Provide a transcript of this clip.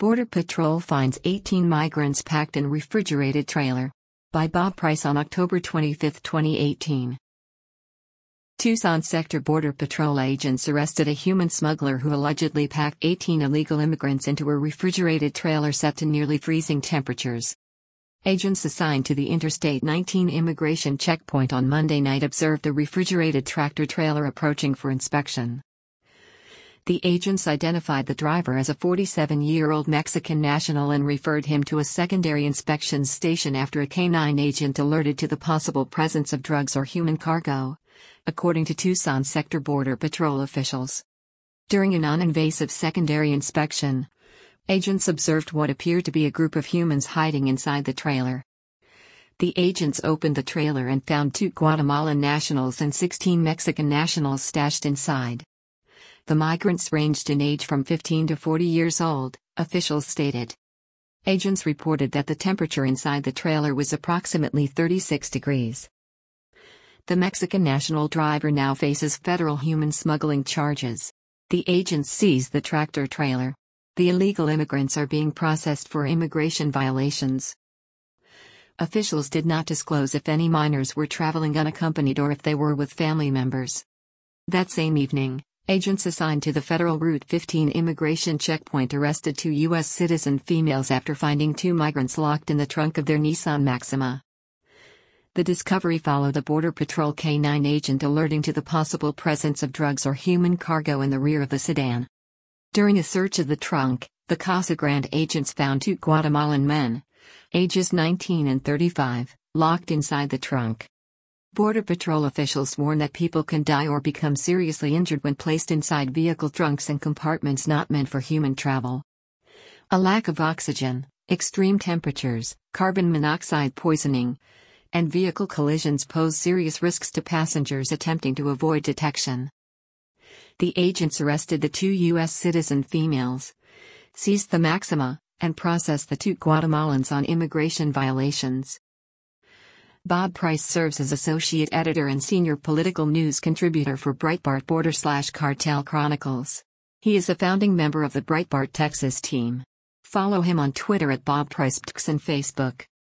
Border Patrol finds 18 migrants packed in refrigerated trailer. By Bob Price on October 25, 2018. Tucson Sector Border Patrol agents arrested a human smuggler who allegedly packed 18 illegal immigrants into a refrigerated trailer set to nearly freezing temperatures. Agents assigned to the Interstate 19 immigration checkpoint on Monday night observed the refrigerated tractor trailer approaching for inspection. The agents identified the driver as a 47-year-old Mexican national and referred him to a secondary inspections station after a canine agent alerted to the possible presence of drugs or human cargo, according to Tucson Sector Border Patrol officials. During a non-invasive secondary inspection, agents observed what appeared to be a group of humans hiding inside the trailer. The agents opened the trailer and found 2 Guatemalan nationals and 16 Mexican nationals stashed inside. The migrants ranged in age from 15 to 40 years old, officials stated. Agents reported that the temperature inside the trailer was approximately 36 degrees. The Mexican national driver now faces federal human smuggling charges. The agents seized the tractor trailer. The illegal immigrants are being processed for immigration violations. Officials did not disclose if any minors were traveling unaccompanied or if they were with family members. That same evening, agents assigned to the federal Route 15 immigration checkpoint arrested 2 U.S. citizen females after finding 2 migrants locked in the trunk of their Nissan Maxima. The discovery followed a Border Patrol K-9 agent alerting to the possible presence of drugs or human cargo in the rear of the sedan. During a search of the trunk, the Casa Grande agents found 2 Guatemalan men, ages 19 and 35, locked inside the trunk. Border Patrol officials warn that people can die or become seriously injured when placed inside vehicle trunks and compartments not meant for human travel. A lack of oxygen, extreme temperatures, carbon monoxide poisoning, and vehicle collisions pose serious risks to passengers attempting to avoid detection. The agents arrested the 2 U.S. citizen females, seized the Maxima, and processed the 2 Guatemalans on immigration violations. Bob Price serves as associate editor and senior political news contributor for Breitbart Border/Cartel Chronicles. He is a founding member of the Breitbart Texas team. Follow him on Twitter at Bob Price and Facebook.